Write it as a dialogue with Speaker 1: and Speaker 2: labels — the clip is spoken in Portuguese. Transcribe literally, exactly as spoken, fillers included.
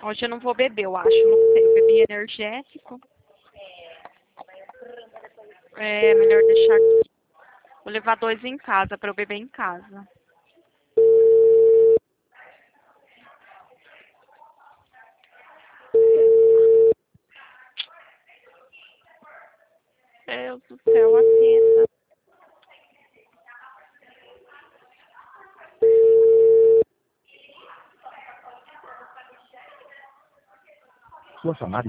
Speaker 1: Hoje eu não vou beber, eu acho, não sei. Eu bebi energético. É melhor deixar aqui. Vou levar dois em casa para eu beber em casa. Deus do céu, atenda.
Speaker 2: Sua chamada